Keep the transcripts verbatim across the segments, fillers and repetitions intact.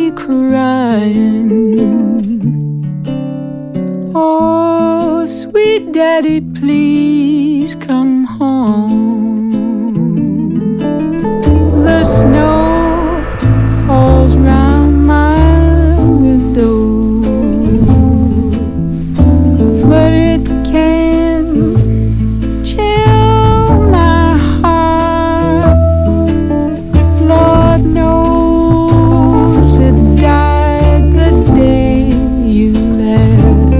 me crying. Oh, sweet daddy, please come home. The snow falls round my window, but it can't chill my heart. Lord knows it died the day you left.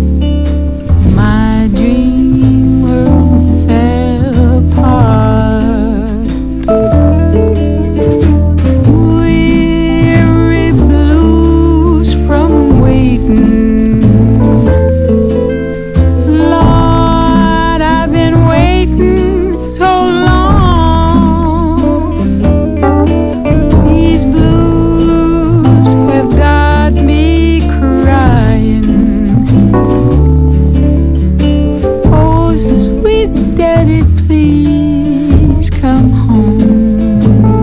My dream world fell apart. Weary blues from waiting. Lord, I've been waiting so long. These blues have got me crying. Oh, sweet daddy, please come home.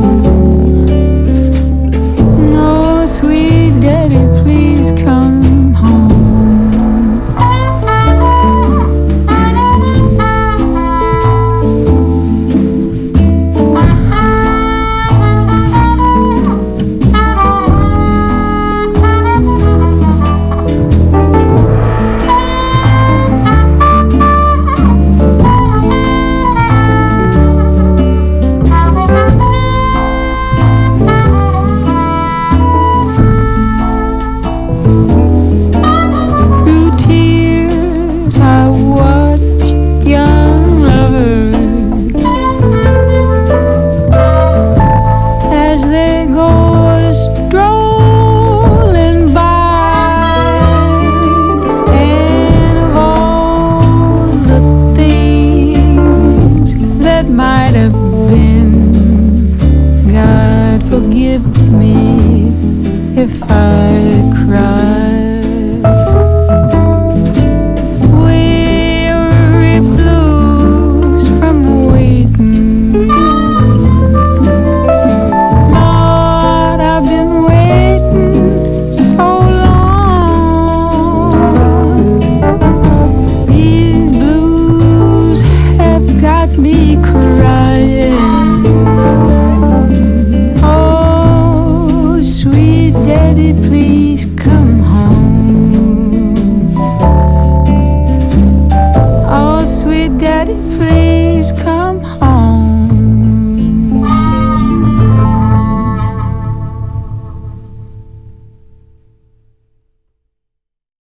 Oh, sweet daddy, please come home. Through tears I watch young lovers as they go strolling by, and of all the things that might have been, God forgive me if I